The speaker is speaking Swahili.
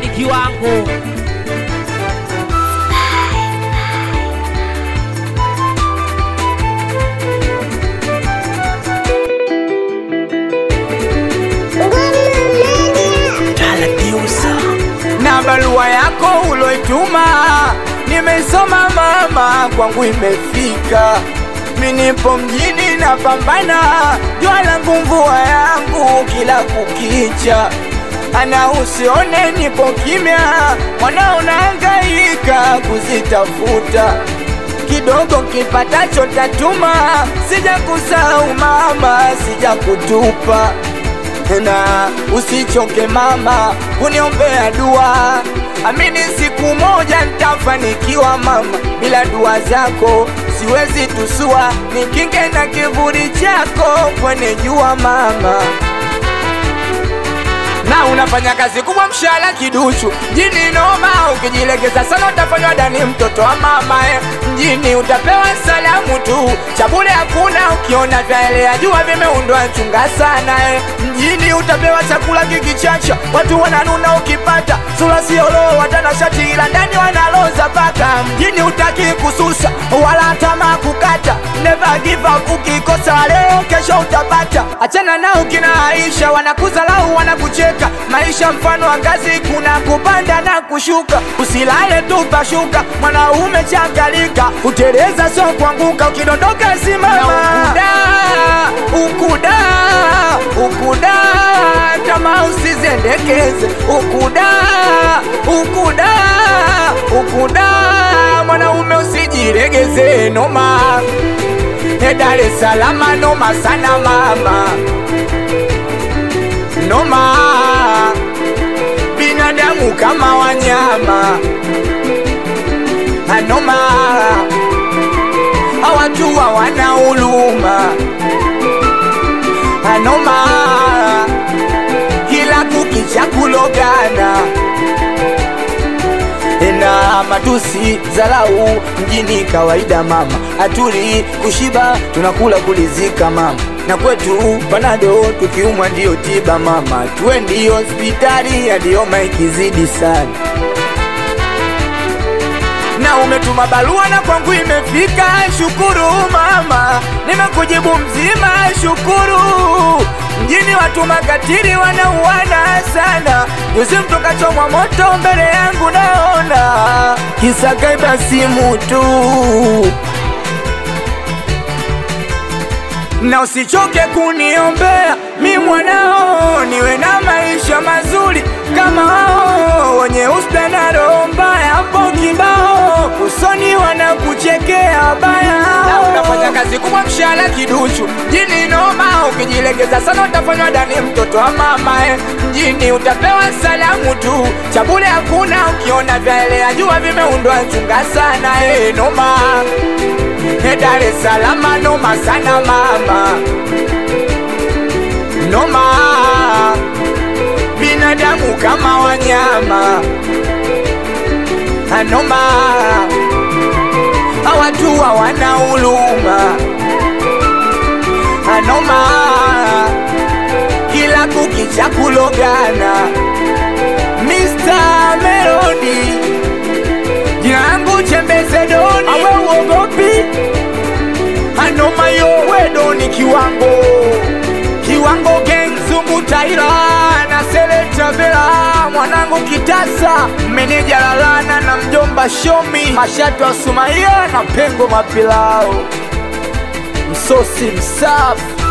ni kiwango. Na barua yako uloituma nimesoma mama, kwangu imefika. Mimi nipo mjini na pambana, jua langu mvua yangu kila kukicha. Ana usione nipo kimya, mwana unahangaika kuzitafuta. Kidogo kipatacho tatuma, sija kusahau mama, sija kutupa. Na usichoke mama kuniombea dua, amini siku moja nitafanikiwa mama. Bila dua zako siwezi tusua, nikinge na kivuli chako kwenye jua mama. Na unafanya kazi kubwa, mshahara kiduchu. Mjini noma, ukijilegeza sana utafanywa dani mtoto wa mama. Mjini utapewa salamu tu, chabule hakuna. Ukiona vyaelea jua vimeundwa, chunga sana. Mjini utapewa chakula kikichacha, watu wananuna ukipata. Sura sio roho, watanashati ila ndani wanaloza paka. Mjini utaki kususa, wala tamaa kukata. Never give up, ukikosa leo kesho utapata. Achana nao kina Aisha, wanakuzalau wanakucheka. Maisha mfano wa ngazi, kuna kupanda na kushuka. Usilale tu pashuka, mwanaume changalika. Uteleza so kuanguka, ukidondoka simama. Ukuda, ukuda, kama usizendekeze. Ukuda, ukuda, ukuda, mwanaume usijiregeze noma. Dar es Salaam noma sana mama, noma. Binadamu kama wanyama, anoma. Watu hawana huruma, anoma. Kila kukicha kulogana na matusi zalau. Mjini kawaida mama, atuli kushiba tunakula kulizika mama. Na kwetu panado tukiumwa ndio tiba mama. Tuendi hospitali hadi homa ikizidi sana. Na umetuma barua na kwangu imefika, shukuru mama. Nimekujibu mzima, shukuru. Mjini watu makatili wanauana sana. Juzi mtu kachomwa moto mbele yangu naona, kisa kaiba simu tu. Na usichoke kuniombea mi mwanao, niwe na maisha mazuri kama wao. Wenye usta na roho mbaya hapo kibao, usoni wanakuchekea baya. Na unafanya kazi kubwa, mshahara kiduchu. Mjini noma, ukijilegeza sana utafanywa dani mtoto wa mama. Mjini utapewa salamu tu, chabule hakuna. Ukiona vyaelea jua vimeundwa, chunga sana. Noma, Dar es Salaam noma sana mama, noma. Binadamu kama wanyama, anoma. Watu hawana huruma, anoma. Kila kukicha kulogana. Mr. Melody, jina langu Chembeze Doni. Awe uogopi, anoma yo wedo ni kiwango. Kiwango gang Zungu Taira na Seleta Vela, mwanangu Kitasa, meneja Lalana na mjomba Shomi, Mashatu wa Sumaia na Pengo Mapilao, msosi msafu.